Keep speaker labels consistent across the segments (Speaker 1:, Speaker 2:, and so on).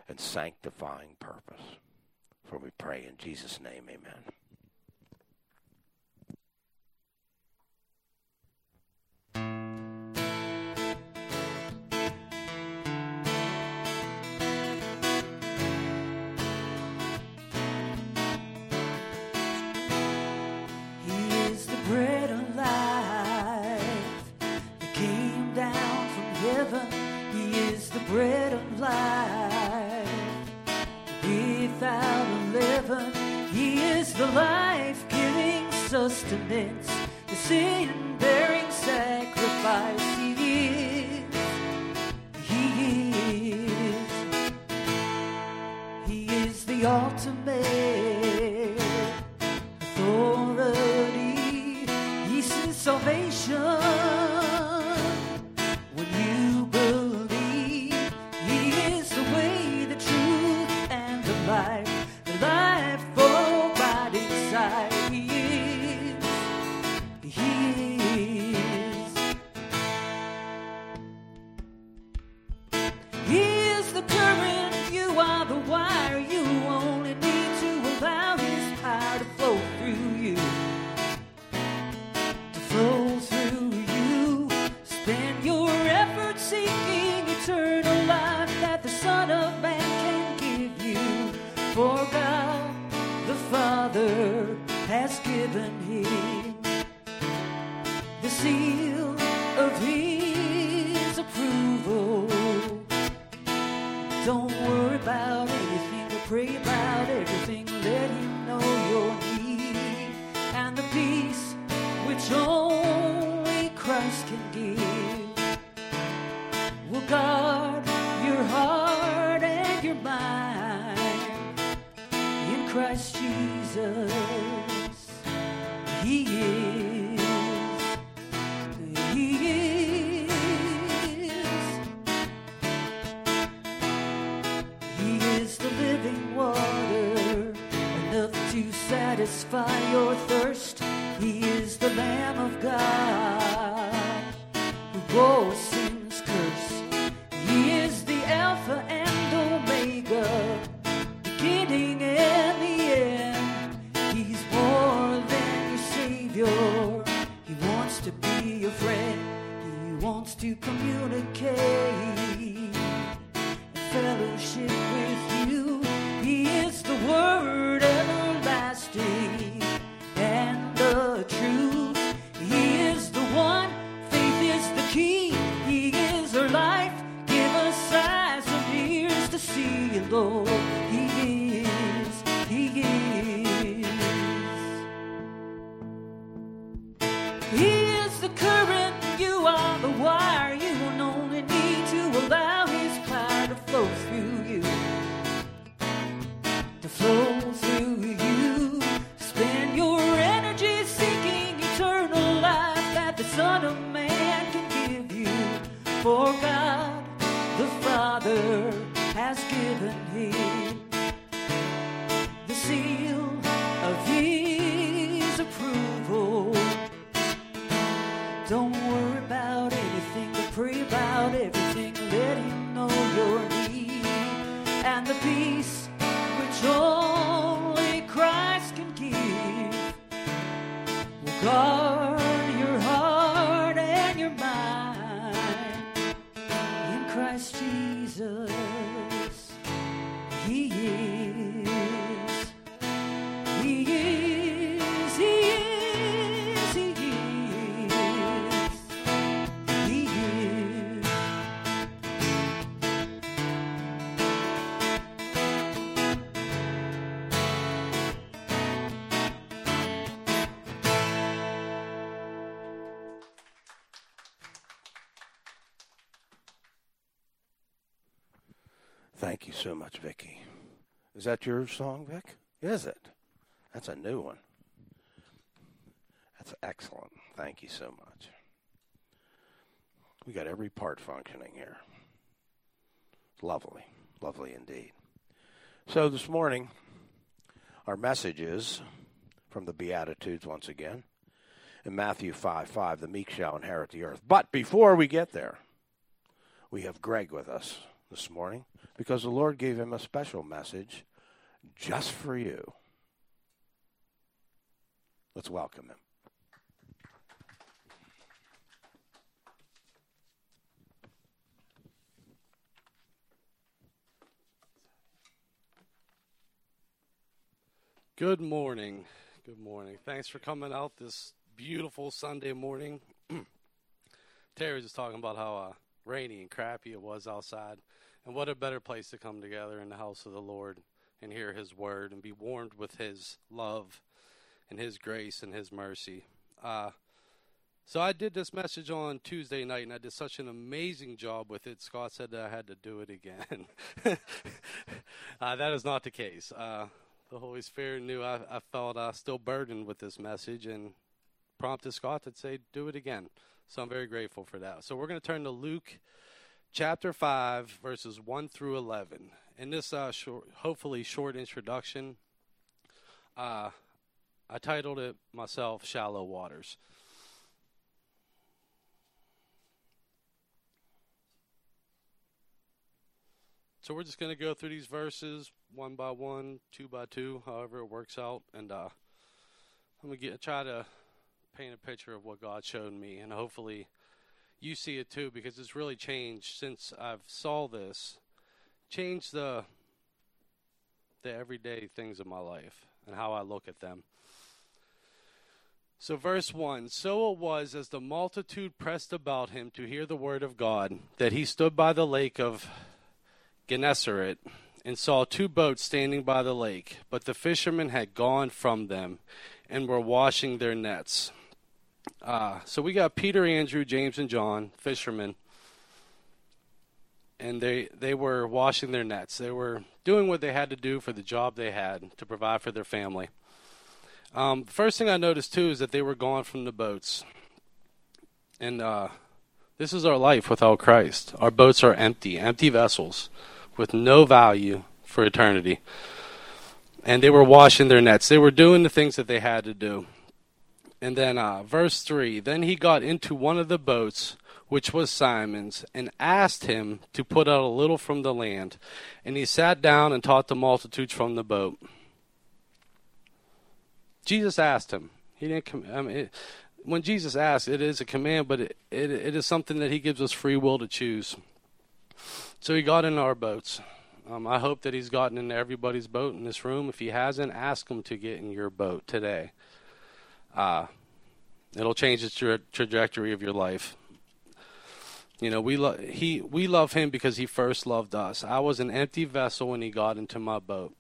Speaker 1: and sanctifying purpose. For we pray in Jesus' name, amen.
Speaker 2: Bread of life that came down from heaven. He is the bread of life without a leaven. He is the life-giving sustenance, the sin-bearing sacrifice. He is the ultimate authority. Salvation, when you believe, He is the way, the truth, and the life for right inside. He is the current, you are the wire. You only need to allow His power to flow through you. Flow through you. Spend your effort seeking eternal life that the Son of Man can give you. For God the Father has given Him the seal of His approval. Don't worry about anything, but pray about everything. Let Him know your need and the peace which only Christ can give, will guard your heart and your mind in Christ Jesus. He is the living water, enough to satisfy your thirst. He is the Lamb of God who bore sin's curse. He is the Alpha and Omega, beginning and the end. He's more than your Savior. He wants to be your friend. He wants to communicate and fellowship with you. He is the Word everlasting and the truth. He is the one, faith is the key. He is our life, give us eyes and ears to see, Lord. He is. He is the current, you are the wire. You only need to allow His power to flow through you. To flow through you. Spend your energy seeking eternal life that the Son of Man can give you. For God the Father has given Him the seal of His approval. Don't worry about anything, but pray about everything. Let Him know your need and the peace which only Christ can give will guard your heart and your mind in Christ Jesus. He is.
Speaker 1: Thank you so much, Vicki. Is that your song, Vic? Is it? That's a new one. That's excellent. Thank you so much. We got every part functioning here. Lovely. Lovely indeed. So this morning, our message is from the Beatitudes once again. In Matthew 5:5, the meek shall inherit the earth. But before we get there, we have Greg with us. this morning because the Lord gave him a special message just for you. Let's welcome him.
Speaker 3: Good morning. Good morning. Thanks for coming out this beautiful Sunday morning. Terry was just talking about how rainy and crappy it was outside. And what a better place to come together in the house of the Lord and hear his word and be warmed with his love and his grace and his mercy. So I did this message on Tuesday night, and I did such an amazing job with it. Scott said that I had to do it again. That is not the case. The Holy Spirit knew I felt still burdened with this message and prompted Scott to say, do it again. So I'm very grateful for that. So we're going to turn to Luke chapter 5, verses 1 through 11. In this hopefully short introduction, I titled it myself, Shallow Waters. So we're just going to go through these verses one by one, two by two, however it works out. And I'm going to try to paint a picture of what God showed me. And hopefully you see it too, because it's really changed since I've saw this. Changed the everyday things of my life and how I look at them. So verse 1, so it was as the multitude pressed about him to hear the word of God, that he stood by the lake of Gennesaret, and saw two boats standing by the lake, but the fishermen had gone from them and were washing their nets. So we got Peter, Andrew, James, and John, fishermen, and they were washing their nets. They were doing what they had to do for the job they had to provide for their family. The first thing I noticed, too, is that they were gone from the boats. And this is our life without Christ. Our boats are empty vessels, with no value for eternity. And they were washing their nets. They were doing the things that they had to do. And then verse 3, then he got into one of the boats, which was Simon's, and asked him to put out a little from the land. And he sat down and taught the multitudes from the boat. Jesus asked him. He didn't. When Jesus asks, it is a command, but it is something that he gives us free will to choose. So he got in our boats. I hope that he's gotten into everybody's boat in this room. If he hasn't, ask him to get in your boat today. It'll change the trajectory of your life. You know, we love him because he first loved us. I was an empty vessel when he got into my boat.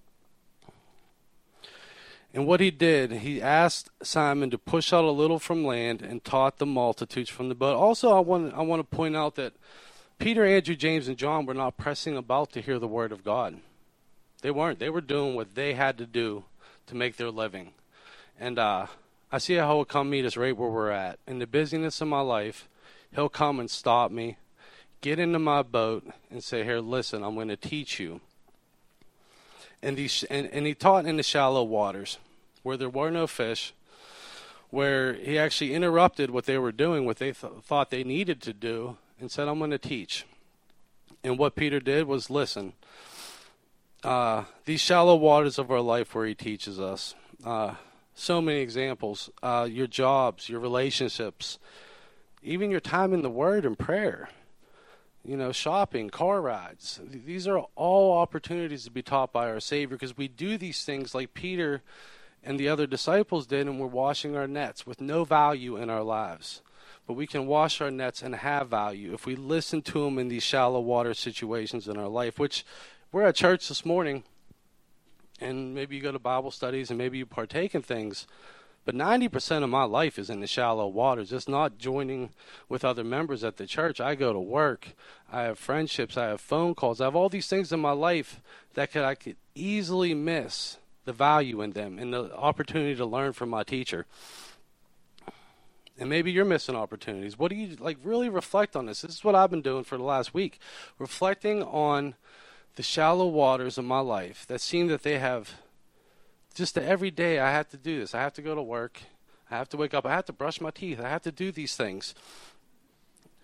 Speaker 3: And what he did, he asked Simon to push out a little from land and taught the multitudes from the boat. Also, I want to point out that Peter, Andrew, James, and John were not pressing about to hear the word of God. They weren't. They were doing what they had to do to make their living. And I see how he'll come meet us right where we're at. In the busyness of my life, he'll come and stop me, get into my boat, and say, here, listen, I'm going to teach you. And he taught in the shallow waters, where there were no fish, where he actually interrupted what they were doing, what they thought they needed to do, and said, I'm going to teach. And what Peter did was listen. These shallow waters of our life where he teaches us. So many examples. Your jobs, your relationships, even your time in the Word and prayer. You know, shopping, car rides. These are all opportunities to be taught by our Savior, because we do these things like Peter and the other disciples did, and we're washing our nets with no value in our lives. But we can wash our nets and have value if we listen to him in these shallow water situations in our life, which we're at church this morning, and maybe you go to Bible studies and maybe you partake in things, but 90% of my life is in the shallow waters. It's not joining with other members at the church. I go to work. I have friendships. I have phone calls. I have all these things in my life that I could easily miss the value in them and the opportunity to learn from my teacher. And maybe you're missing opportunities. What do you really reflect on this? This is what I've been doing for the last week. Reflecting on the shallow waters of my life that seem that they have just every day I have to do this. I have to go to work. I have to wake up. I have to brush my teeth. I have to do these things.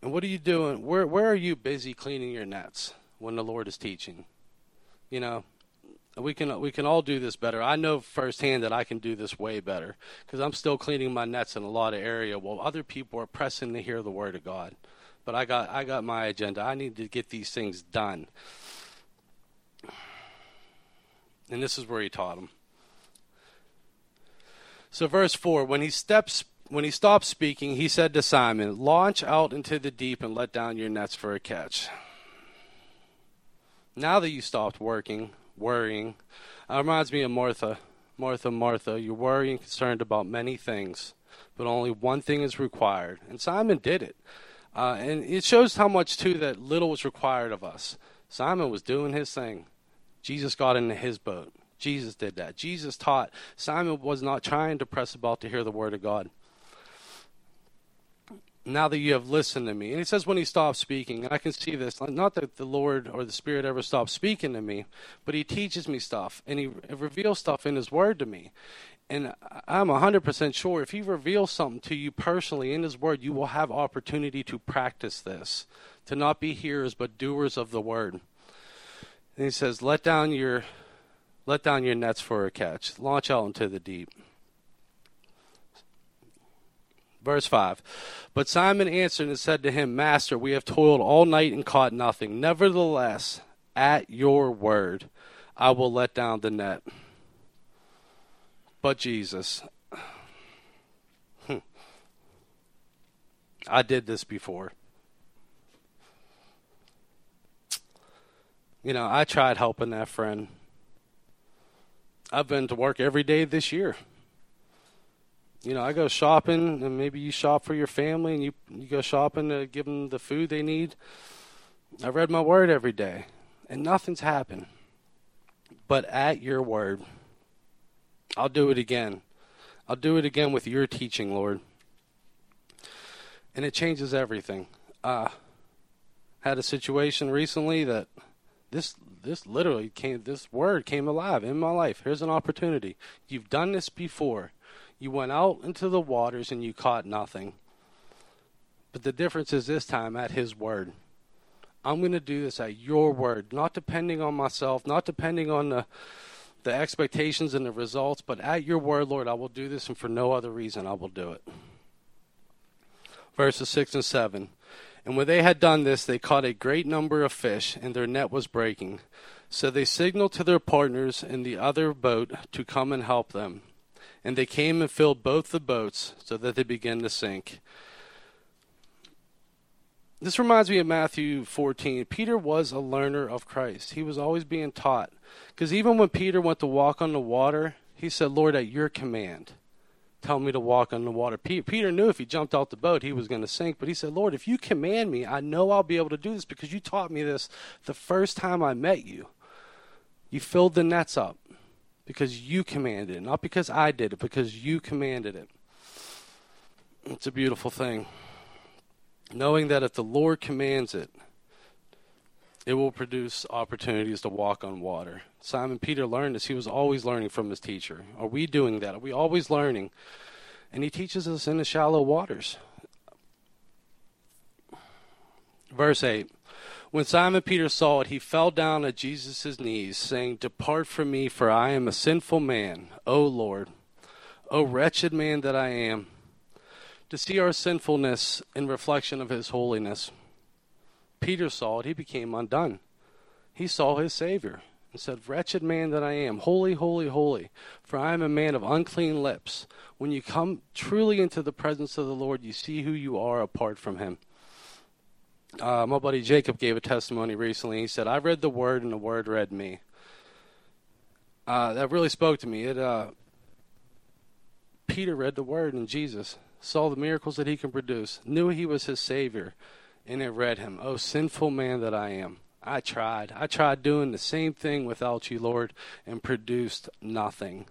Speaker 3: And what are you doing? Where are you busy cleaning your nets when the Lord is teaching? You know, we can all do this better. I know firsthand that I can do this way better because I'm still cleaning my nets in a lot of area while other people are pressing to hear the word of God. But I got my agenda. I need to get these things done. And this is where he taught them. So verse 4, when he stopped speaking, he said to Simon, "Launch out into the deep and let down your nets for a catch." Now that you stopped worrying, it reminds me of Martha. Martha, you're worrying and concerned about many things, but only one thing is required. And Simon did it. And it shows how much, too, that little was required of us. Simon was doing his thing. Jesus got into his boat. Jesus did that. Jesus taught. Simon was not trying to press about to hear the word of God. Now that you have listened to me. And he says when he stopped speaking, and I can see this, not that the Lord or the Spirit ever stops speaking to me, but he teaches me stuff, and he reveals stuff in his word to me. And I'm 100% sure if he reveals something to you personally in his word, you will have opportunity to practice this, to not be hearers but doers of the word. And he says, let down your nets for a catch. Launch out into the deep. Verse 5, but Simon answered and said to him, "Master, we have toiled all night and caught nothing. Nevertheless, at your word, I will let down the net." But Jesus, I did this before. You know, I tried helping that friend. I've been to work every day this year. You know, I go shopping, and maybe you shop for your family, and you go shopping to give them the food they need. I read my word every day, and nothing's happened. But at your word, I'll do it again. I'll do it again with your teaching, Lord. And it changes everything. Had a situation recently that this word came alive in my life. Here's an opportunity. You've done this before. You went out into the waters and you caught nothing. But the difference is this time at his word. I'm going to do this at your word, not depending on myself, not depending on the expectations and the results, but at your word, Lord, I will do this, and for no other reason I will do it. Verses 6 and 7. And when they had done this, they caught a great number of fish, and their net was breaking. So they signaled to their partners in the other boat to come and help them. And they came and filled both the boats so that they began to sink. This reminds me of Matthew 14. Peter was a learner of Christ. He was always being taught. Because even when Peter went to walk on the water, he said, "Lord, at your command, tell me to walk on the water." Peter knew if he jumped out the boat, he was going to sink. But he said, "Lord, if you command me, I know I'll be able to do this because you taught me this the first time I met you. You filled the nets up because you commanded it, not because I did it, because you commanded it." It's a beautiful thing. Knowing that if the Lord commands it, it will produce opportunities to walk on water. Simon Peter learned this. He was always learning from his teacher. Are we doing that? Are we always learning? And he teaches us in the shallow waters. Verse 8. When Simon Peter saw it, he fell down at Jesus' knees, saying, "Depart from me, for I am a sinful man, O Lord. O wretched man that I am." To see our sinfulness in reflection of his holiness. Peter saw it, he became undone. He saw his Savior and said, "Wretched man that I am, holy, holy, holy, for I am a man of unclean lips." When you come truly into the presence of the Lord, you see who you are apart from him. My buddy Jacob gave a testimony recently. He said, "I read the word and the word read me." That really spoke to me. Peter read the word and Jesus saw the miracles that he can produce, knew he was his Savior, and it read him. "Oh, sinful man that I am. I tried doing the same thing without you, Lord, and produced nothing."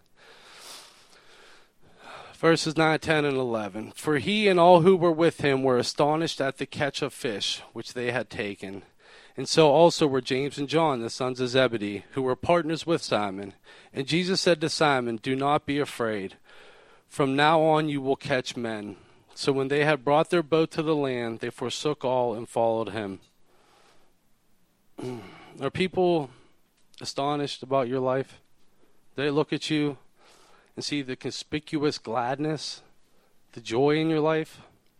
Speaker 3: Verses 9, 10, and 11. For he and all who were with him were astonished at the catch of fish which they had taken. And so also were James and John, the sons of Zebedee, who were partners with Simon. And Jesus said to Simon, "Do not be afraid. From now on you will catch men." So when they had brought their boat to the land, they forsook all and followed him. Are people astonished about your life? They look at you and see the conspicuous gladness, the joy in your life,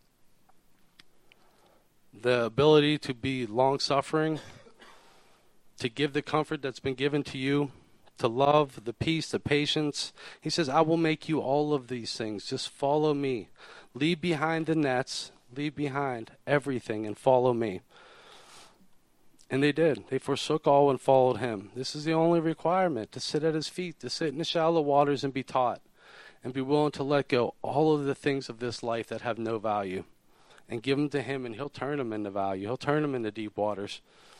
Speaker 3: the ability to be long-suffering, to give the comfort that's been given to you, to love, the peace, the patience. He says, I will make you all of these things. Just follow me. Leave behind the nets, leave behind everything, and follow me. And they did. They forsook all and followed him. This is the only requirement, to sit at his feet, to sit in the shallow waters and be taught, and be willing to let go all of the things of this life that have no value, and give them to him, and he'll turn them into value. He'll turn them into deep waters.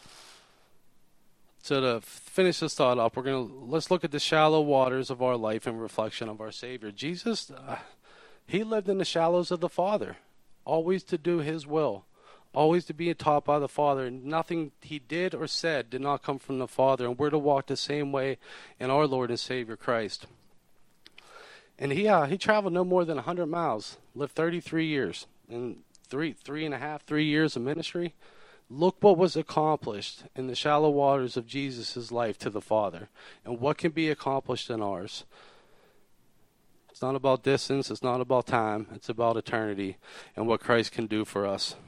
Speaker 3: So to finish this thought up, let's look at the shallow waters of our life in reflection of our Savior. Jesus, he lived in the shallows of the Father, always to do his will, always to be taught by the Father. Nothing he did or said did not come from the Father, and we're to walk the same way in our Lord and Savior Christ. And he traveled no more than 100 miles, lived 33 years, in 3 years of ministry. Look what was accomplished in the shallow waters of Jesus' life to the Father, and what can be accomplished in ours. It's not about distance, it's not about time, it's about eternity and what Christ can do for us.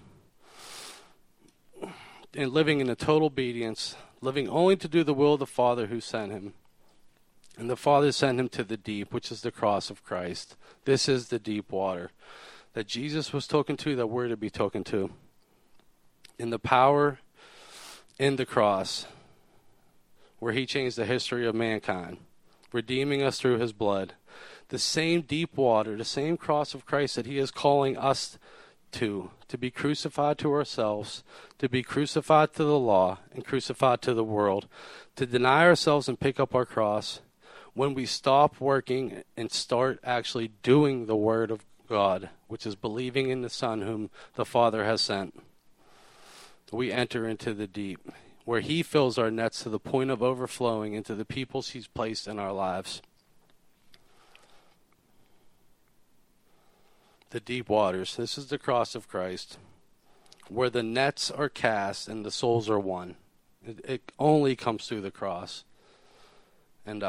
Speaker 3: And living in a total obedience, living only to do the will of the Father who sent him. And the Father sent him to the deep, which is the cross of Christ. This is the deep water that Jesus was talking to, that we're to be talking to. In the power in the cross, where he changed the history of mankind, redeeming us through his blood. The same deep water, the same cross of Christ that he is calling us to be crucified to ourselves, to be crucified to the law and crucified to the world, to deny ourselves and pick up our cross. When we stop working and start actually doing the word of God, which is believing in the Son whom the Father has sent, we enter into the deep, where he fills our nets to the point of overflowing into the peoples he's placed in our lives. The deep waters. This is the cross of Christ, where the nets are cast and the souls are won. It only comes through the cross. And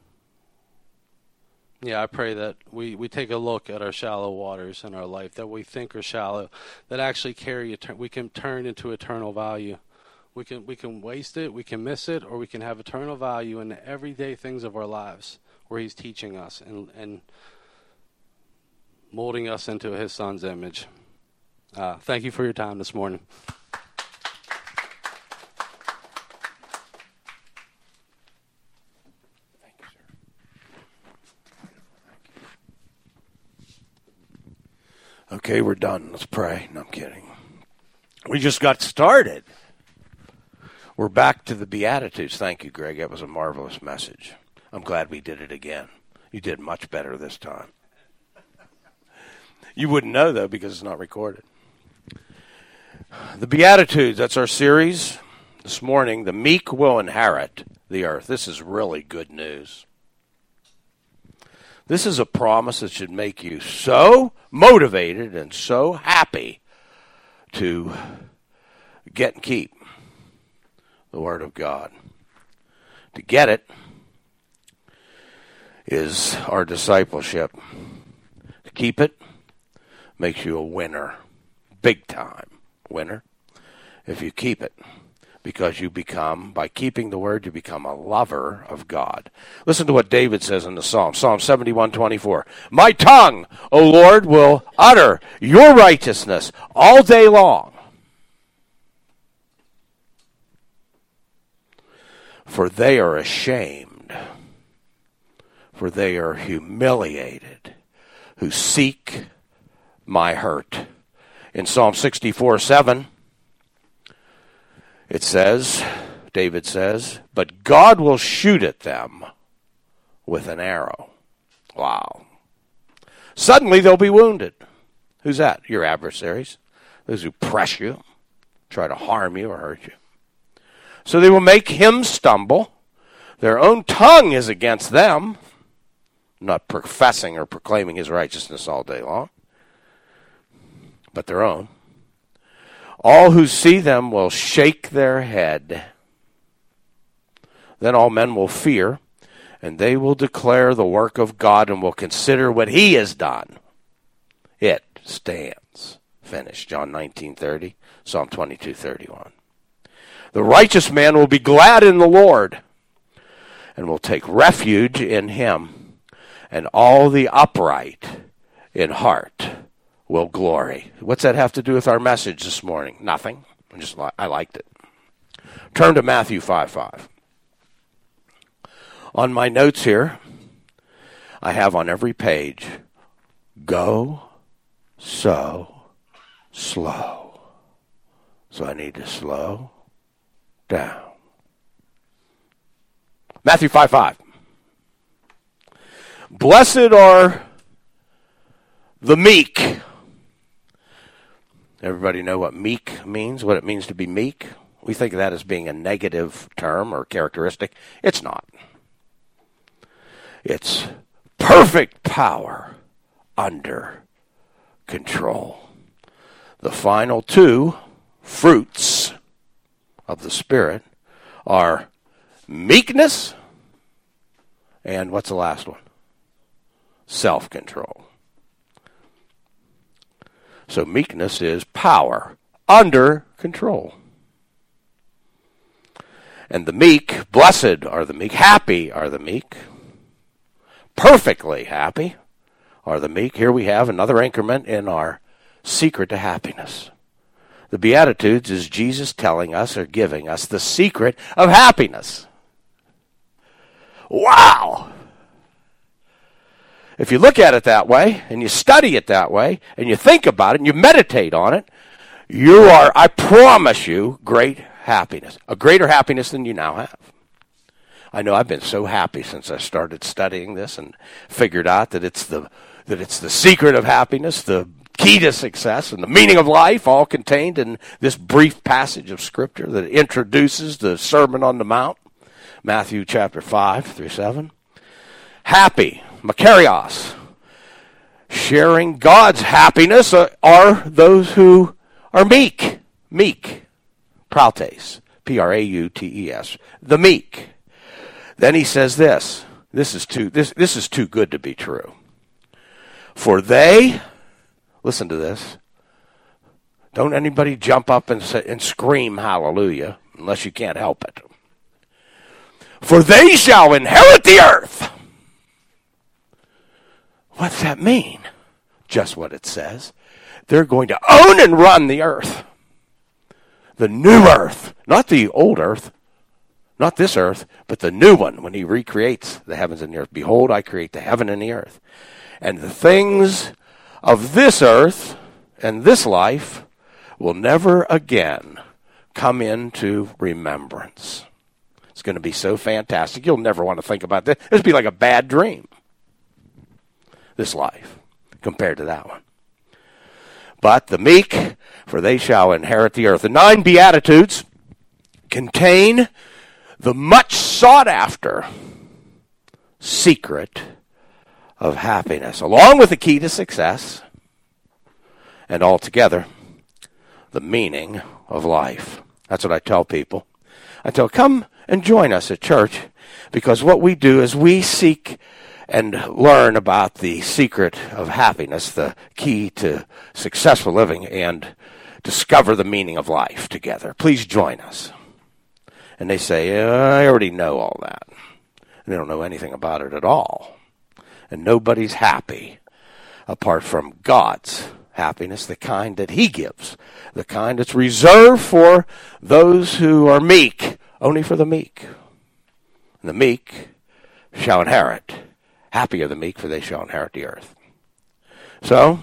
Speaker 3: I pray that we take a look at our shallow waters in our life that we think are shallow, that actually we can turn into eternal value. We can waste it, we can miss it, or we can have eternal value in the everyday things of our lives, where he's teaching us and molding us into his Son's image. Thank you for your time this morning.
Speaker 1: Okay, we're done. Let's pray. No, I'm kidding. We just got started. We're back to the Beatitudes. Thank you, Greg. That was a marvelous message. I'm glad we did it again. You did much better this time. You wouldn't know, though, because it's not recorded. The Beatitudes, that's our series this morning. The meek will inherit the earth. This is really good news. This is a promise that should make you so motivated and so happy to get and keep the Word of God. To get it is our discipleship. To keep it makes you a winner, big time winner, if you keep it. Because you become, by keeping the word, you become a lover of God. Listen to what David says in the Psalm, Psalm 71:24. My tongue, O Lord, will utter your righteousness all day long. For they are ashamed, for they are humiliated, who seek my hurt. In Psalm 64:7, it says, David says, but God will shoot at them with an arrow. Wow. Suddenly they'll be wounded. Who's that? Your adversaries. Those who press you, try to harm you or hurt you. So they will make him stumble. Their own tongue is against them, not professing or proclaiming his righteousness all day long. but their own. All who see them will shake their head. Then all men will fear, and they will declare the work of God and will consider what he has done. It stands. Finished. John 19:30, Psalm 22:31. The righteous man will be glad in the Lord and will take refuge in him, and all the upright in heart will glory. What's that have to do with our message this morning? Nothing. I liked it. Turn to Matthew 5:5. On my notes here, I have on every page, go so slow. So I need to slow down. Matthew 5:5. Blessed are the meek. Everybody know what meek means, what it means to be meek? We think of that as being a negative term or characteristic. It's not. It's perfect power under control. The final two fruits of the Spirit are meekness and what's the last one? Self-control. So meekness is power under control. And the meek, blessed are the meek, happy are the meek, perfectly happy are the meek. Here we have another increment in our secret to happiness. The Beatitudes is Jesus telling us or giving us the secret of happiness. Wow! If you look at it that way, and you study it that way, and you think about it, and you meditate on it, you are, I promise you, great happiness. A greater happiness than you now have. I know I've been so happy since I started studying this and figured out that it's the secret of happiness, the key to success, and the meaning of life, all contained in this brief passage of Scripture that introduces the Sermon on the Mount, Matthew chapter 5-7. Happy, makarios, sharing God's happiness are those who are meek. Meek, prautes, P-R-A-U-T-E-S, the meek. Then he says this is too good to be true. For they, listen to this, don't anybody jump up and scream hallelujah unless you can't help it. For they shall inherit the earth. What's that mean? Just what it says. They're going to own and run the earth. The new earth, not the old earth, not this earth, but the new one when he recreates the heavens and the earth. Behold, I create the heaven and the earth. And the things of this earth and this life will never again come into remembrance. It's going to be so fantastic. You'll never want to think about this. It'll be like a bad dream, this life, compared to that one. But the meek, for they shall inherit the earth. The 9 Beatitudes contain the much sought after secret of happiness, along with the key to success, and altogether the meaning of life. That's what I tell people. I tell, come and join us at church, because what we do is we seek and learn about the secret of happiness, the key to successful living, and discover the meaning of life together. Please join us. And they say, I already know all that. And they don't know anything about it at all. And nobody's happy apart from God's happiness, the kind that he gives, the kind that's reserved for those who are meek, only for the meek. And the meek shall inherit. Happy are the meek, for they shall inherit the earth. So,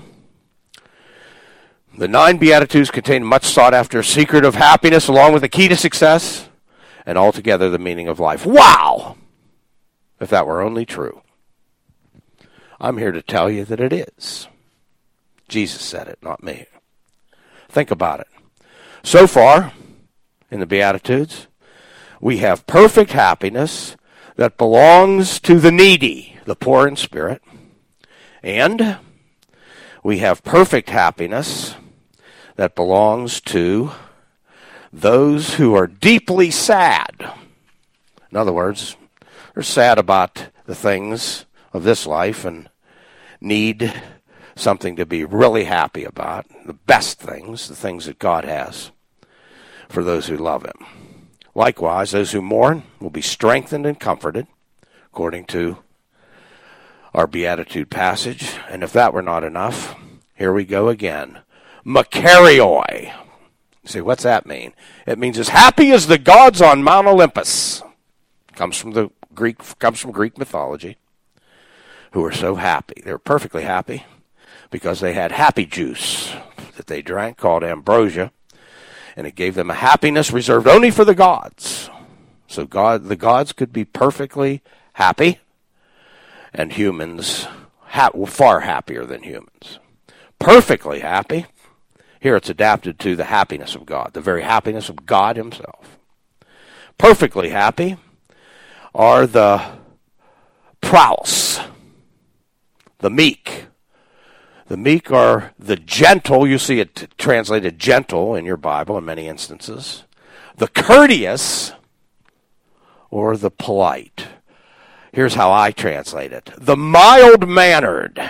Speaker 1: the 9 Beatitudes contain much sought after secret of happiness, along with the key to success, and altogether the meaning of life. Wow! If that were only true. I'm here to tell you that it is. Jesus said it, not me. Think about it. So far, in the Beatitudes, we have perfect happiness that belongs to the needy, the poor in spirit. And we have perfect happiness that belongs to those who are deeply sad. In other words, they're sad about the things of this life and need something to be really happy about, the best things, the things that God has for those who love him. Likewise, those who mourn will be strengthened and comforted, according to our Beatitude passage. And if that were not enough, here we go again. Makarioi. You say, what's that mean? It means as happy as the gods on Mount Olympus. Comes from Greek mythology. Who were so happy. They were perfectly happy because they had happy juice that they drank called ambrosia, and it gave them a happiness reserved only for the gods. So the gods could be perfectly happy, and humans were far happier than humans. Perfectly happy. Here it's adapted to the happiness of God, the very happiness of God himself. Perfectly happy are the praus, the meek. The meek are the gentle. You see it translated gentle in your Bible in many instances. The courteous or the polite. Here's how I translate it. The mild-mannered.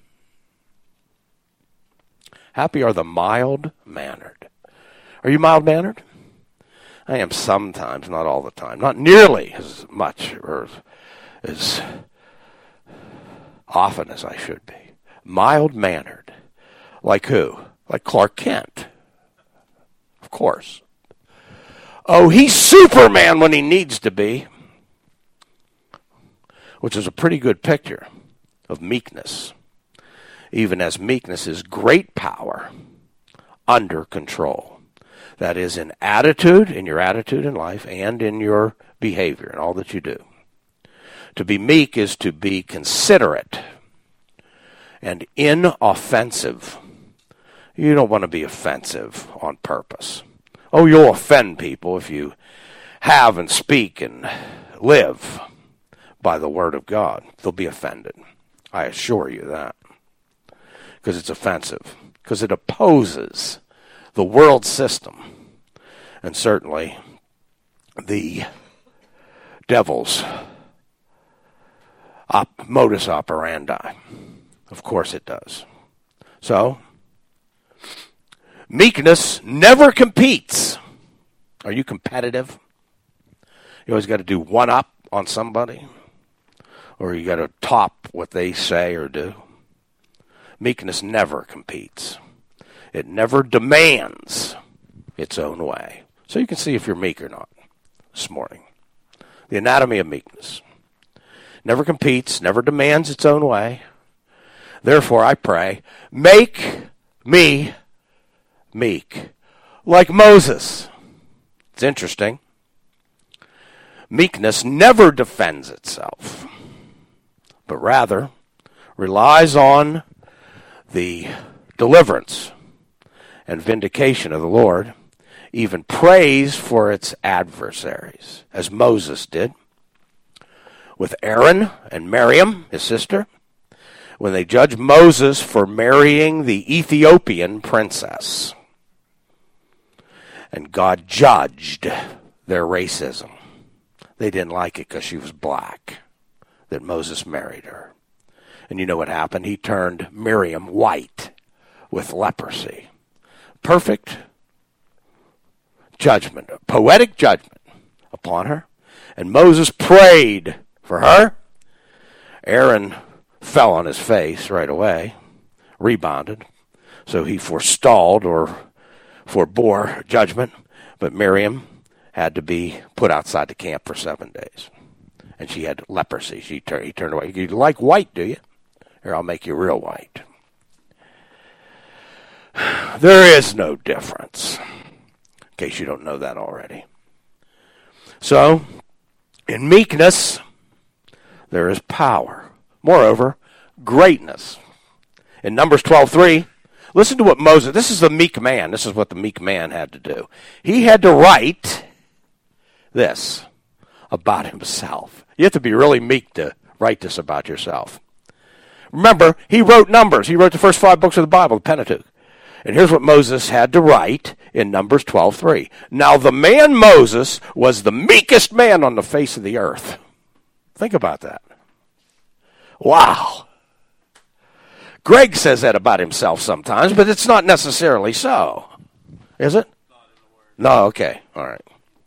Speaker 1: Happy are the mild-mannered. Are you mild-mannered? I am sometimes, not all the time. Not nearly as much or as often as I should be. Mild-mannered. Like who? Like Clark Kent. Of course. Oh, he's Superman when he needs to be. Which is a pretty good picture of meekness. Even as meekness is great power under control. That is in attitude, in your attitude in life, and in your behavior, in all that you do. To be meek is to be considerate and inoffensive. You don't want to be offensive on purpose. Oh, you'll offend people if you have and speak and live by the word of God. They'll be offended. I assure you that. Because it's offensive. Because it opposes the world system. And certainly the devil's modus operandi. Of course it does. So, meekness never competes. Are you competitive? You always got to do one up on somebody? Or you got to top what they say or do? Meekness never competes. It never demands its own way. So you can see if you're meek or not this morning. The anatomy of meekness. Never competes, never demands its own way. Therefore, I pray, make me meek, like Moses. It's interesting. Meekness never defends itself, but rather relies on the deliverance and vindication of the Lord, even prays for its adversaries, as Moses did with Aaron and Miriam, his sister, when they judged Moses for marrying the Ethiopian princess. And God judged their racism. They didn't like it because she was black, that Moses married her. And you know what happened? He turned Miriam white with leprosy. Perfect judgment, poetic judgment upon her. And Moses prayed for her. Aaron fell on his face right away, rebounded. So he forestalled or forbore judgment. But Miriam had to be put outside the camp for 7 days. And she had leprosy. He turned away. You like white, do you? Here, I'll make you real white. There is no difference, in case you don't know that already. So, in meekness, there is power. Moreover, greatness. In Numbers 12:3, listen to what Moses, this is the meek man. This is what the meek man had to do. He had to write this about himself. You have to be really meek to write this about yourself. Remember, he wrote Numbers. He wrote the first 5 books of the Bible, the Pentateuch. And here's what Moses had to write in Numbers 12:3. Now the man Moses was the meekest man on the face of the earth. Think about that. Wow. Greg says that about himself sometimes, but it's not necessarily so. Is it? No, okay. All right.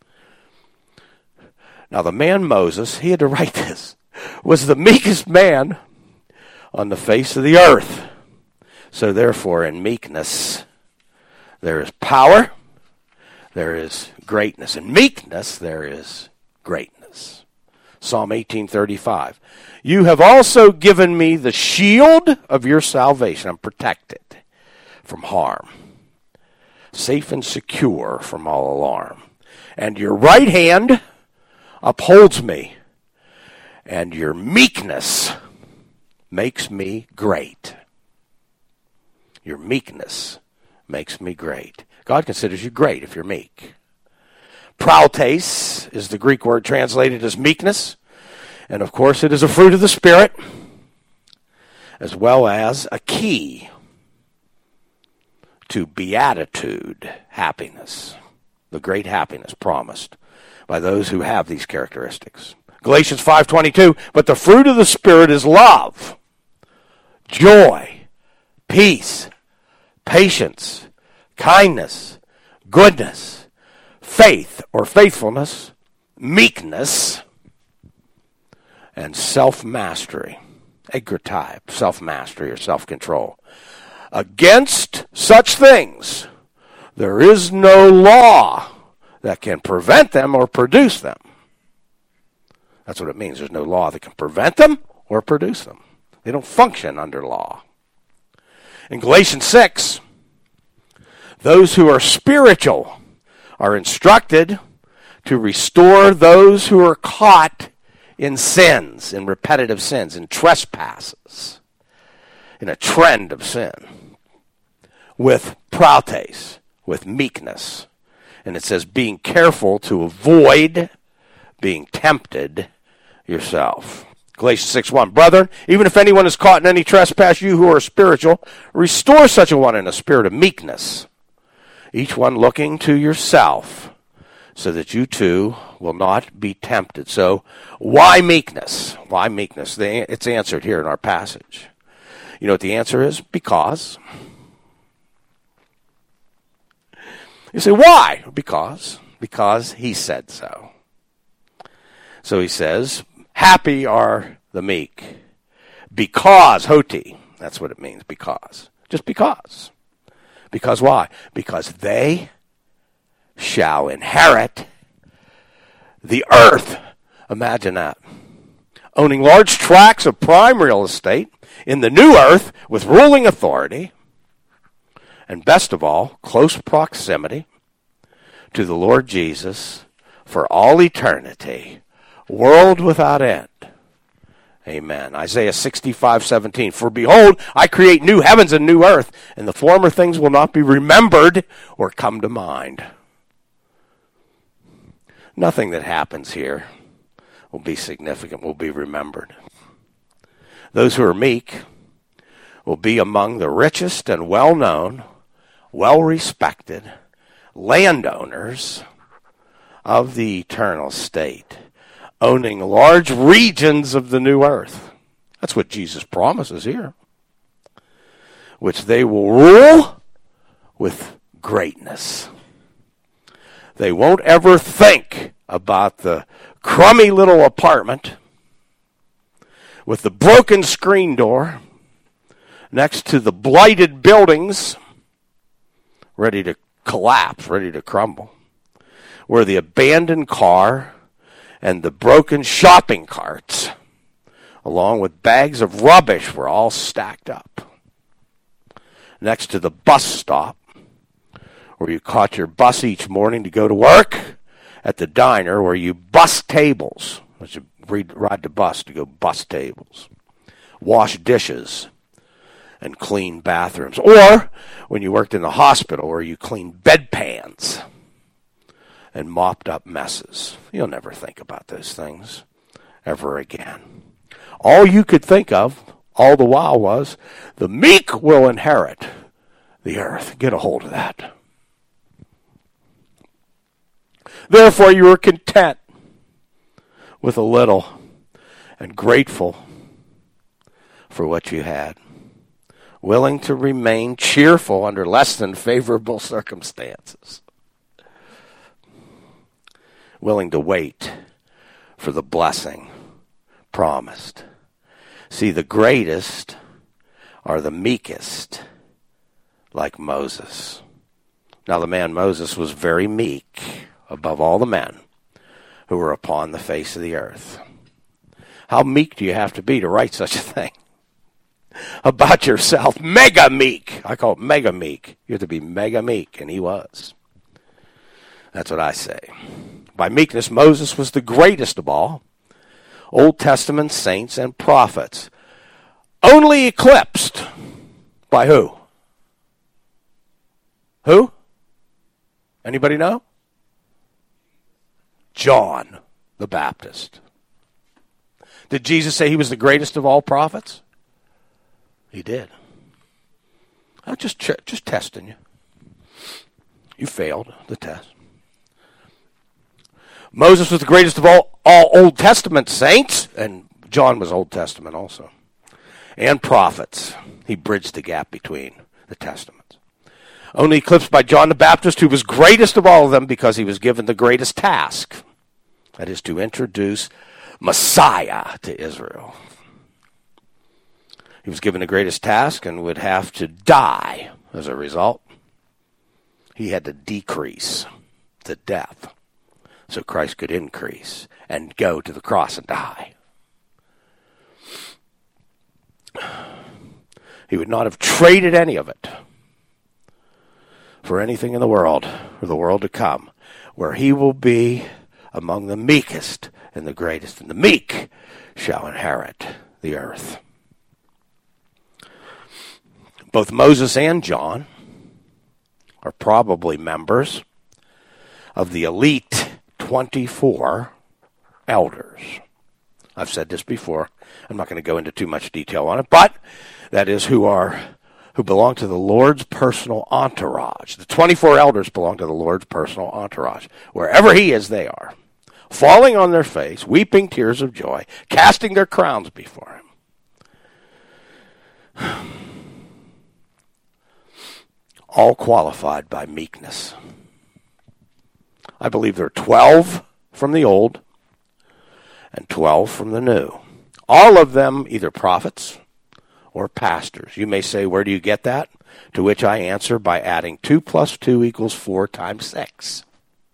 Speaker 1: Now the man Moses, he had to write this, was the meekest man on the face of the earth. So therefore, in meekness, there is power, there is greatness. In meekness, there is greatness. Psalm 18:35. You have also given me the shield of your salvation. I'm protected from harm, safe and secure from all alarm. And your right hand upholds me, and your meekness makes me great. Your meekness makes me great. God considers you great if you're meek. Prautes is the Greek word translated as meekness. And of course, it is a fruit of the Spirit, as well as a key to beatitude, happiness, the great happiness promised by those who have these characteristics. Galatians 5:22, but the fruit of the Spirit is love, joy, peace, patience, kindness, goodness, faith or faithfulness, meekness, and self-mastery. Egratai, self-mastery or self-control. Against such things, there is no law that can prevent them or produce them. That's what it means. There's no law that can prevent them or produce them. They don't function under law. In Galatians 6, those who are spiritual are instructed to restore those who are caught in sins, in repetitive sins, in trespasses, in a trend of sin, with prautes, with meekness. And it says, being careful to avoid being tempted yourself. Galatians 6:1, brethren, even if anyone is caught in any trespass, you who are spiritual, restore such a one in a spirit of meekness, each one looking to yourself, so that you too will not be tempted. So, why meekness? Why meekness? It's answered here in our passage. You know what the answer is? Because. You say, why? Because he said so. So he says, happy are the meek. Because, hoti, that's what it means, because. Just because. Because why? Because they shall inherit the earth. Imagine that. Owning large tracts of prime real estate in the new earth with ruling authority, and best of all, close proximity to the Lord Jesus for all eternity, world without end. Amen. Isaiah 65:17. For behold, I create new heavens and new earth, and the former things will not be remembered or come to mind. Nothing that happens here will be significant, will be remembered. Those who are meek will be among the richest and well-known, well-respected landowners of the eternal state, owning large regions of the new earth. That's what Jesus promises here. Which they will rule with greatness. They won't ever think about the crummy little apartment with the broken screen door next to the blighted buildings ready to collapse, ready to crumble, where the abandoned car and the broken shopping carts, along with bags of rubbish, were all stacked up next to the bus stop where you caught your bus each morning to go to work, at the diner where you bus tables, which you ride the bus to go bus tables, wash dishes, and clean bathrooms. Or when you worked in the hospital where you cleaned bedpans and mopped up messes. You'll never think about those things ever again. All you could think of all the while was, the meek will inherit the earth. Get a hold of that. Therefore you are content with a little and grateful for what you had, willing to remain cheerful under less than favorable circumstances, willing to wait for the blessing promised. See, the greatest are the meekest, like Moses. Now the man Moses was very meek above all the men who were upon the face of the earth. How meek do you have to be to write such a thing about yourself? Mega meek. I call it mega meek. You have to be mega meek, and he was. That's what I say. By meekness, Moses was the greatest of all Old Testament saints and prophets. Only eclipsed by who? Who? Anybody know? John the Baptist. Did Jesus say he was the greatest of all prophets? He did. I'm just testing you. You failed the test. Moses was the greatest of all Old Testament saints, and John was Old Testament also, and prophets. He bridged the gap between the testaments. Only eclipsed by John the Baptist, who was greatest of all of them because he was given the greatest task. That is to introduce Messiah to Israel. He was given the greatest task and would have to die as a result. He had to decrease to death so Christ could increase and go to the cross and die. He would not have traded any of it for anything in the world or the world to come, where he will be among the meekest and the greatest, and the meek shall inherit the earth. Both Moses and John are probably members of the elite 24 elders. I've said this before. I'm not going to go into too much detail on it, but that is who belong to the Lord's personal entourage. The 24 elders belong to the Lord's personal entourage. Wherever he is, they are, falling on their face, weeping tears of joy, casting their crowns before him. All qualified by meekness. I believe there are 12 from the old and 12 from the new. All of them either prophets or pastors. You may say, where do you get that? To which I answer by adding 2 plus 2 equals 4 times 6.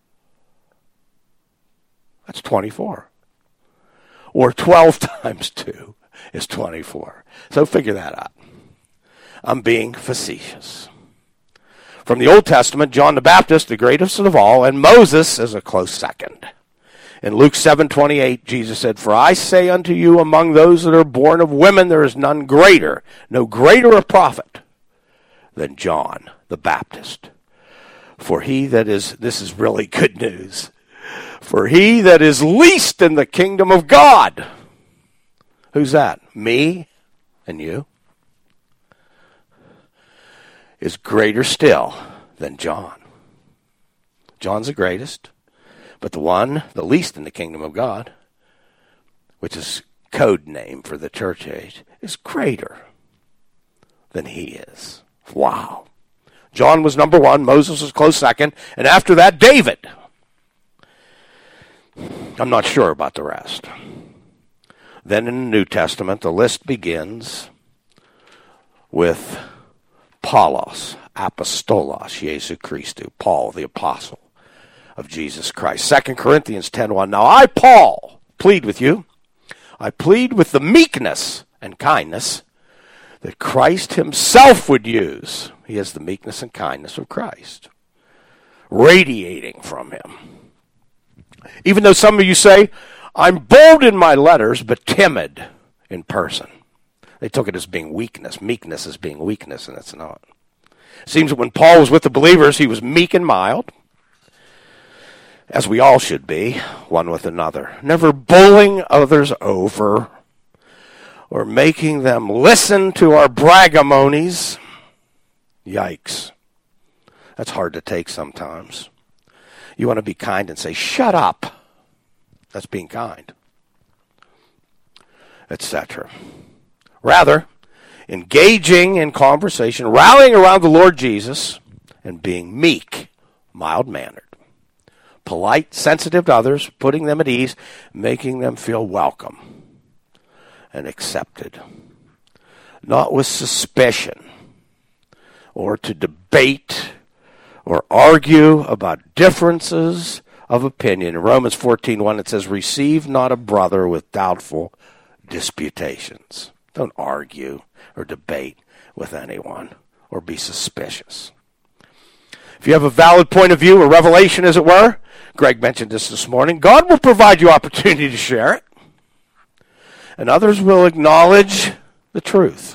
Speaker 1: That's 24. Or 12 times 2 is 24. So figure that out. I'm being facetious. From the Old Testament, John the Baptist, the greatest of all, and Moses is a close second. In Luke 7:28, Jesus said, "For I say unto you, among those that are born of women, there is none greater, no greater a prophet than John the Baptist. For he that is," this is really good news, "for he that is least in the kingdom of God." Who's that? Me and you. Is greater still than John. John's the greatest, but the least in the kingdom of God, which is code name for the church age, is greater than he is. Wow. John was number 1, Moses was close second, and after that, David. I'm not sure about the rest. Then in the New Testament, the list begins with Paulos, Apostolos, Jesu Christou, Paul, the apostle of Jesus Christ. 2 Corinthians 10:1. Now I, Paul, plead with you. I plead with the meekness and kindness that Christ himself would use. He has the meekness and kindness of Christ, radiating from him. Even though some of you say, I'm bold in my letters, but timid in person. They took it as being weakness. Meekness as being weakness, and it's not. It seems that when Paul was with the believers, he was meek and mild, as we all should be, one with another, never bullying others over or making them listen to our bragamonies. Yikes. That's hard to take sometimes. You want to be kind and say, shut up. That's being kind. Etc. Rather, engaging in conversation, rallying around the Lord Jesus, and being meek, mild-mannered, polite, sensitive to others, putting them at ease, making them feel welcome and accepted. Not with suspicion or to debate or argue about differences of opinion. In Romans 14:1 it says, receive not a brother with doubtful disputations. Don't argue or debate with anyone or be suspicious. If you have a valid point of view, a revelation as it were, Greg mentioned this morning, God will provide you opportunity to share it. And others will acknowledge the truth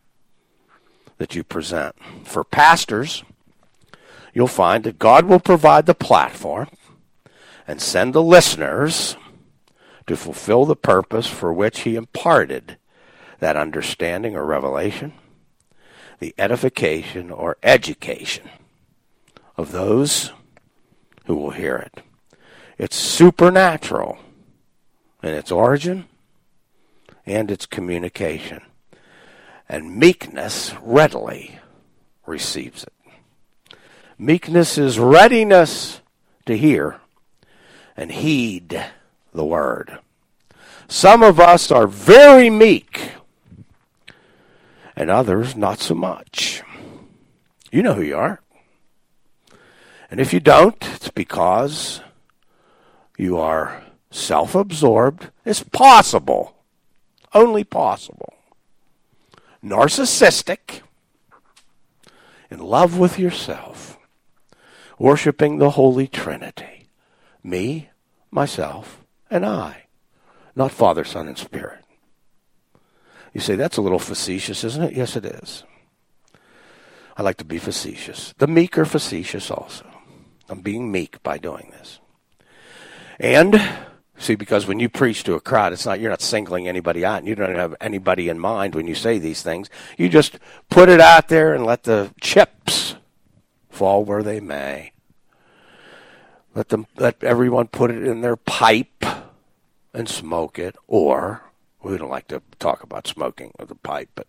Speaker 1: that you present. For pastors, you'll find that God will provide the platform and send the listeners to fulfill the purpose for which he imparted that understanding or revelation, the edification or education of those who will hear it. It's supernatural in its origin and its communication. And meekness readily receives it. Meekness is readiness to hear and heed the word. Some of us are very meek, and others not so much. You know who you are. And if you don't, it's because you are self-absorbed. It's possible, only possible. Narcissistic, in love with yourself, worshiping the Holy Trinity. Me, myself, and I. Not Father, Son, and Spirit. You say, that's a little facetious, isn't it? Yes, it is. I like to be facetious. The meek are facetious also. I'm being meek by doing this. And, see, because when you preach to a crowd, you're not singling anybody out. And you don't have anybody in mind when you say these things. You just put it out there and let the chips fall where they may. Let everyone put it in their pipe and smoke it, or we don't like to talk about smoking with the pipe, but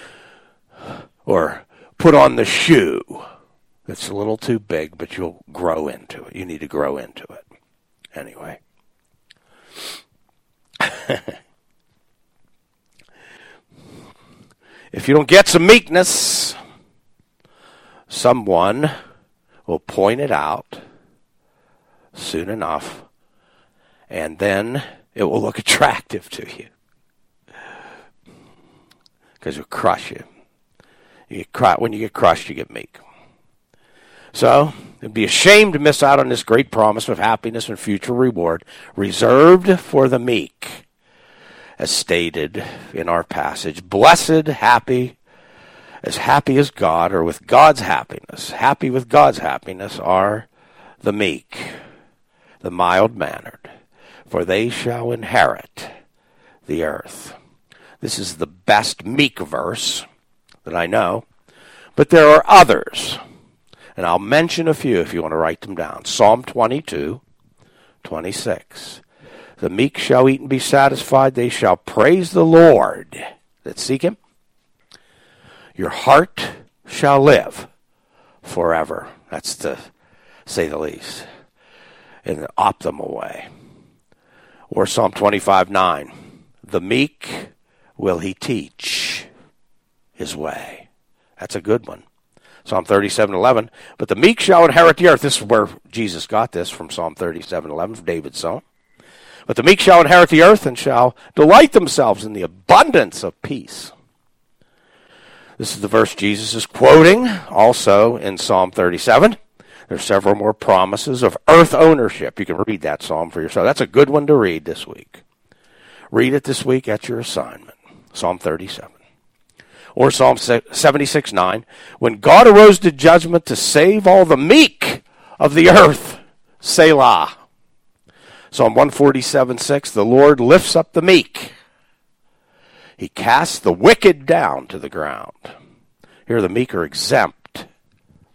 Speaker 1: or put on the shoe that's a little too big, but you'll grow into it. You need to grow into it. Anyway. If you don't get some meekness, someone will point it out soon enough, and then it will look attractive to you because it'll crush you. When you get crushed, you get meek. So, it'd be a shame to miss out on this great promise of happiness and future reward reserved for the meek, as stated in our passage. Blessed, happy as God, or with God's happiness. Happy with God's happiness are the meek, the mild-mannered, for they shall inherit the earth. This is the best meek verse that I know, but there are others, and I'll mention a few if you want to write them down. Psalm 22:26. The meek shall eat and be satisfied. They shall praise the Lord that seek him. Your heart shall live forever. That's to say the least, in an optimal way. Or Psalm 25:9. The meek will he teach his way. That's a good one. Psalm 37:11. But the meek shall inherit the earth. This is where Jesus got this from, Psalm 37:11, from David's psalm. But the meek shall inherit the earth and shall delight themselves in the abundance of peace. This is the verse Jesus is quoting also in Psalm 37. There's several more promises of earth ownership. You can read that psalm for yourself. That's a good one to read this week. Read it this week at your assignment. Psalm 37. Or Psalm 76:9. When God arose to judgment to save all the meek of the earth. Selah. Psalm 147:6. The Lord lifts up the meek. He casts the wicked down to the ground. Here the meek are exempt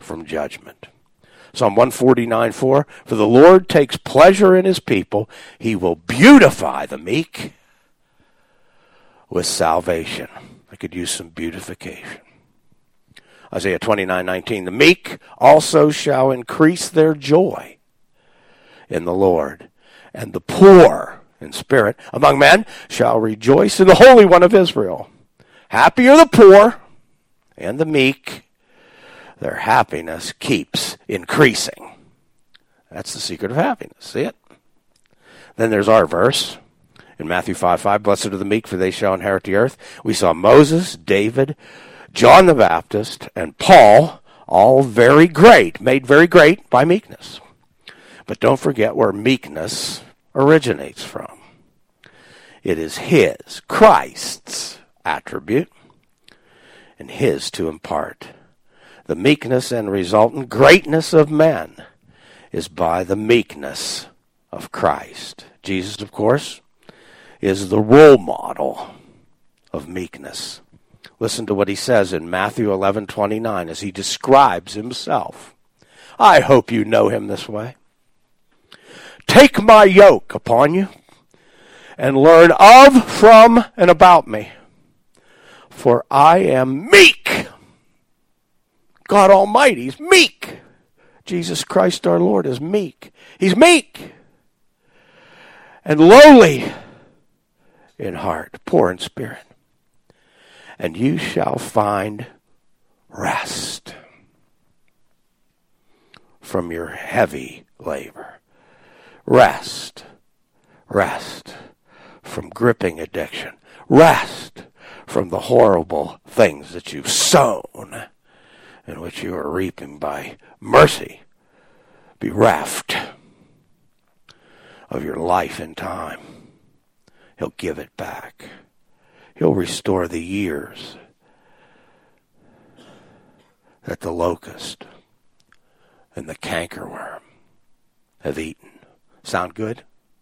Speaker 1: from judgment. Psalm 149:4, for the Lord takes pleasure in his people. He will beautify the meek with salvation. I could use some beautification. Isaiah 29:19, the meek also shall increase their joy in the Lord, and the poor in spirit among men shall rejoice in the Holy One of Israel. Happy are the poor and the meek. Their happiness keeps increasing. That's the secret of happiness. See it? Then there's our verse in Matthew 5:5. Blessed are the meek, for they shall inherit the earth. We saw Moses, David, John the Baptist, and Paul, all very great, made very great by meekness. But don't forget where meekness originates from. It is his, Christ's attribute, and his to impart. The meekness and resultant greatness of men is by the meekness of Christ. Jesus, of course, is the role model of meekness. Listen to what he says in Matthew 11:29 as he describes himself. I hope you know him this way. Take my yoke upon you and learn of, from, and about me. For I am meek. God Almighty is meek. Jesus Christ our Lord is meek. He's meek and lowly in heart, poor in spirit. And you shall find rest from your heavy labor. Rest. Rest from gripping addiction. Rest from the horrible things that you've sown and which you are reaping by mercy. Bereft of your life and time. He'll give it back. He'll restore the years that the locust and the cankerworm have eaten. Sound good?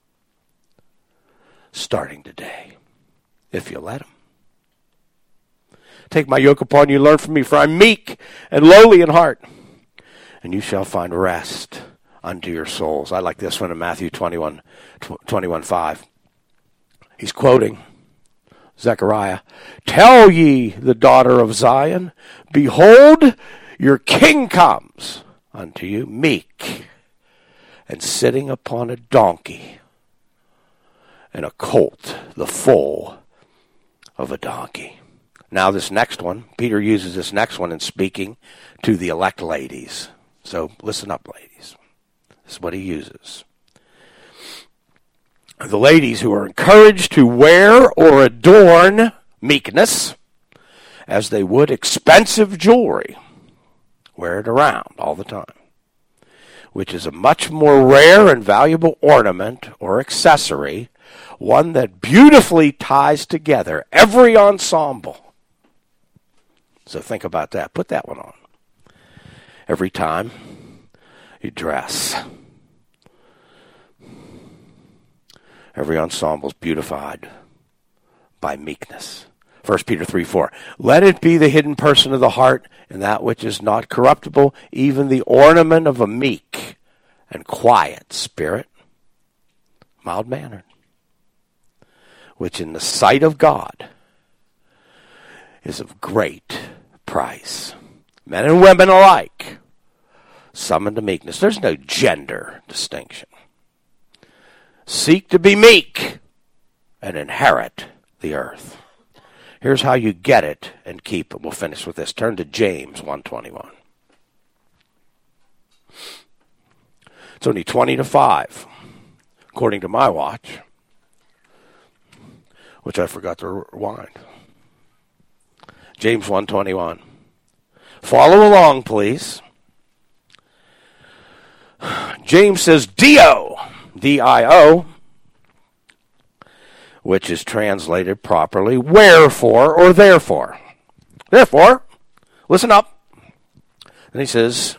Speaker 1: Starting today, if you let him. Take my yoke upon you, learn from me, for I'm meek and lowly in heart, and you shall find rest unto your souls. I like this one in Matthew 21:5. He's quoting Zechariah. Tell ye the daughter of Zion, behold, your king comes unto you, meek, and sitting upon a donkey, and a colt, the foal of a donkey. Now this next one, Peter uses this next one in speaking to the elect ladies. So listen up, ladies. This is what he uses. The ladies who are encouraged to wear or adorn meekness as they would expensive jewelry. Wear it around all the time, which is a much more rare and valuable ornament or accessory, one that beautifully ties together every ensemble. So think about that. Put that one on. Every time you dress. Every ensemble is beautified by meekness. 1 Peter 3:4. Let it be the hidden person of the heart, and that which is not corruptible, even the ornament of a meek and quiet spirit, mild-mannered, which in the sight of God is of great price. Men and women alike summoned to meekness. There's no gender distinction. Seek to be meek and inherit the earth. Here's how you get it and keep it. We'll finish with this. Turn to James 1:21. It's only 20-5, according to my watch, which I forgot to rewind. James 1:21. Follow along, please. James says, Dio, D-I-O, which is translated properly, wherefore or therefore. Therefore, listen up. And he says,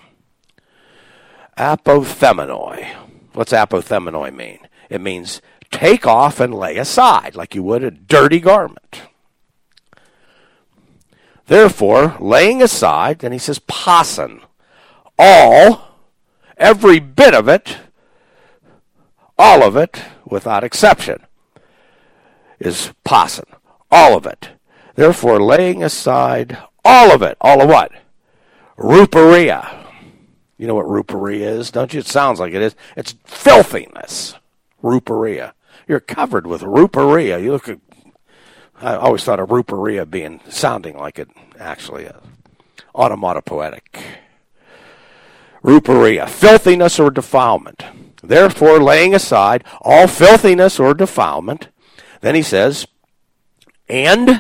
Speaker 1: apothemenoi. What's apothemenoi mean? It means take off and lay aside, like you would a dirty garment. Therefore, laying aside, then he says, pasen, all, every bit of it, all of it, without exception, is pasin. All of it. Therefore, laying aside all of it. All of what? Ruparia. You know what ruparia is, don't you? It sounds like it is. It's filthiness. Ruparia. You're covered with ruparia. You look at, I always thought of ruparia sounding like it actually is. Onomatopoetic. Ruparia. Filthiness or defilement. Therefore, laying aside all filthiness or defilement. Then he says, and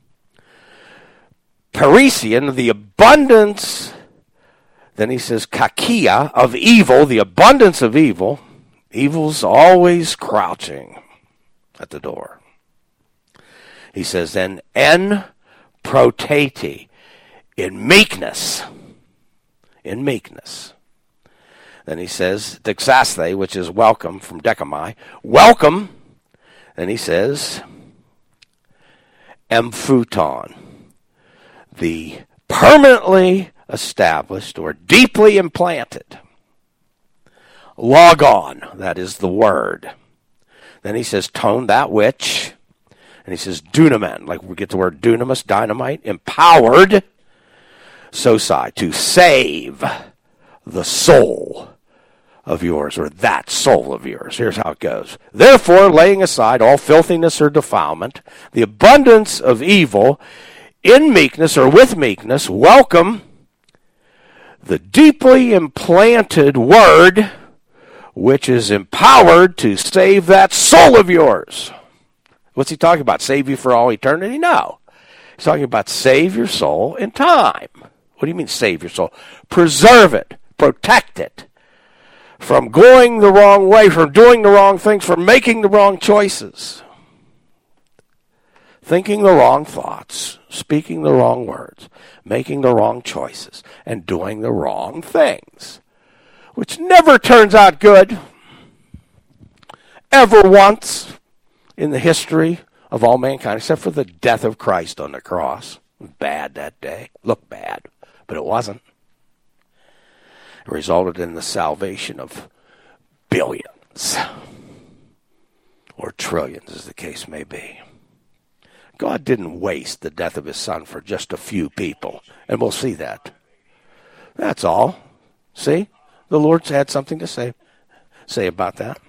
Speaker 1: Parisian, the abundance, then he says, kakia, of evil, the abundance of evil. Evil's always crouching at the door. He says, then, en protati, in meekness. In meekness. Then he says, dexasthe, which is welcome, from decamai, welcome. Then he says, emphuton, the permanently established or deeply implanted. Logon, that is the word. Then he says, tone, that which. And he says, dunamen, like we get the word dunamis, dynamite, empowered, sosai, to save the soul of yours, or that soul of yours. Here's how it goes. Therefore, laying aside all filthiness or defilement, the abundance of evil, in meekness or with meekness, welcome the deeply implanted word, which is empowered to save that soul of yours. What's he talking about? Save you for all eternity? No. He's talking about save your soul in time. What do you mean save your soul? Preserve it. Protect it. From going the wrong way, from doing the wrong things, from making the wrong choices. Thinking the wrong thoughts, speaking the wrong words, making the wrong choices, and doing the wrong things. Which never turns out good. Ever once in the history of all mankind, except for the death of Christ on the cross. It was bad that day. Looked bad, but it wasn't. It resulted in the salvation of billions, or trillions, as the case may be. God didn't waste the death of his son for just a few people, and we'll see that. That's all. See? The Lord's had something to say about that.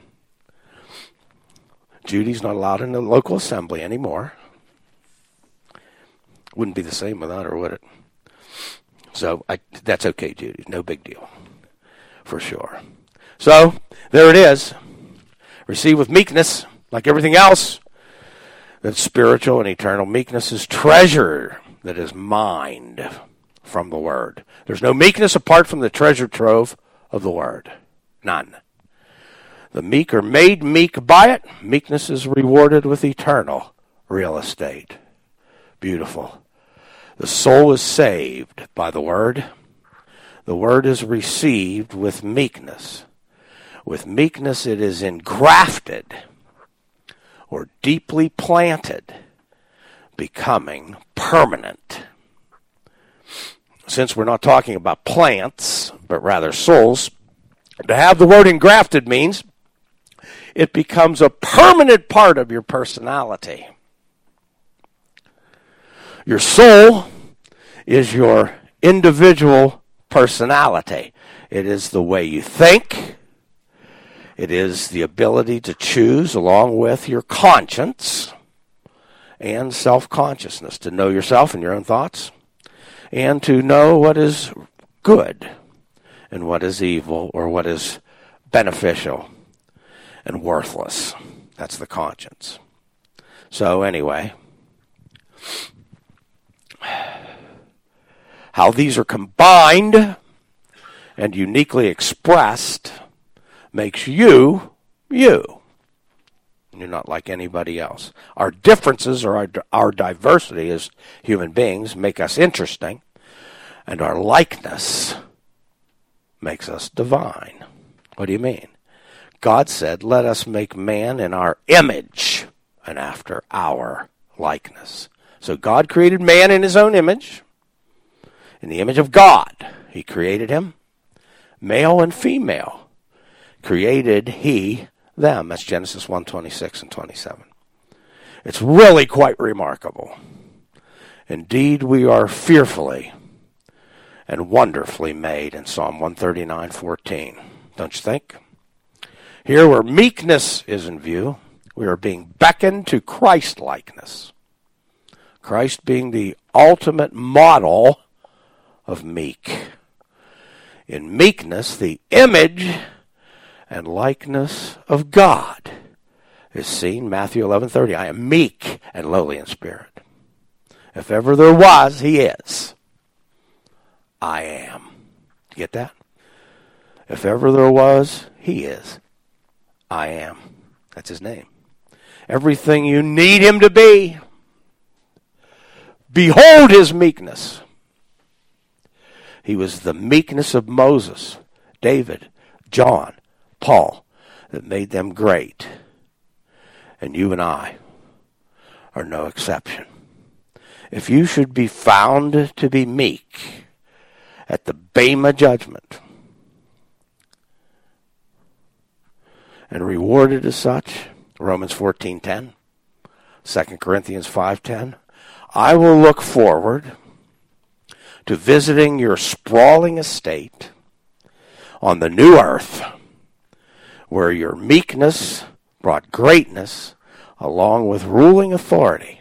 Speaker 1: Judy's not allowed in the local assembly anymore. Wouldn't be the same without her, would it? So that's okay, Judy. No big deal. For sure. So, there it is. Receive with meekness, like everything else. That spiritual and eternal meekness is treasure that is mined from the Word. There's no meekness apart from the treasure trove of the Word. None. The meek are made meek by it. Meekness is rewarded with eternal real estate. Beautiful. The soul is saved by the Word. The Word is received with meekness. With meekness it is engrafted or deeply planted, becoming permanent. Since we're not talking about plants, but rather souls, to have the word engrafted means it becomes a permanent part of your personality. Your soul is your individual personality. It is the way you think. It is the ability to choose along with your conscience and self-consciousness, to know yourself and your own thoughts, and to know what is good and what is evil or what is beneficial and worthless. That's the conscience. So anyway, how these are combined and uniquely expressed makes you, you. You're not like anybody else. Our differences or our diversity as human beings make us interesting, and our likeness makes us divine. What do you mean? God said, let us make man in our image and after our likeness. So God created man in his own image. In the image of God, he created him. Male and female created he them. That's Genesis 1:26 and 27. It's really quite remarkable. Indeed, we are fearfully and wonderfully made in Psalm 139:14. Don't you think? Here where meekness is in view, we are being beckoned to Christ-likeness. Christ being the ultimate model of meek. In meekness, the image and likeness of God is seen. Matthew 11:30. I am meek and lowly in spirit. If ever there was, he is. I am. Get that? If ever there was, he is. I am. That's his name. Everything you need him to be. Behold his meekness. He was the meekness of Moses, David, John, Paul, that made them great. And you and I are no exception. If you should be found to be meek at the Bema judgment and rewarded as such, Romans 14:10, 2 Corinthians 5:10, I will look forward to visiting your sprawling estate on the new earth, where your meekness brought greatness along with ruling authority,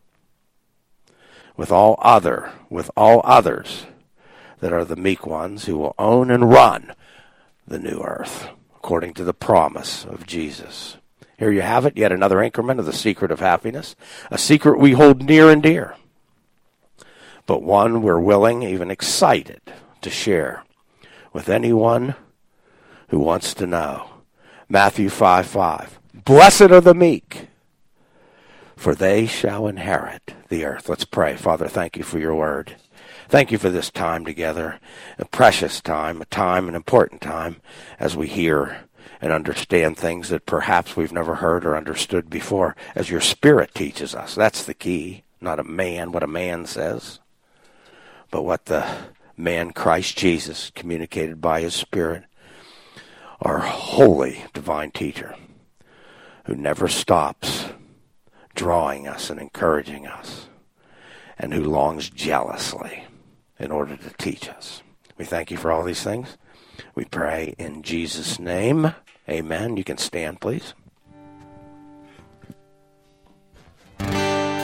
Speaker 1: with all others that are the meek ones who will own and run the new earth, according to the promise of Jesus. Here you have it, yet another increment of the secret of happiness, a secret we hold near and dear, but one we're willing, even excited, to share with anyone who wants to know. Matthew 5:5. Blessed are the meek, for they shall inherit the earth. Let's pray. Father, thank you for your word. Thank you for this time together, a precious time, an important time, as we hear and understand things that perhaps we've never heard or understood before, as your Spirit teaches us. That's the key, not what a man says, but what the man Christ Jesus communicated by his Spirit, our holy divine teacher, who never stops drawing us and encouraging us, and who longs jealously in order to teach us. We thank you for all these things. We pray in Jesus' name. Amen. You can stand, please.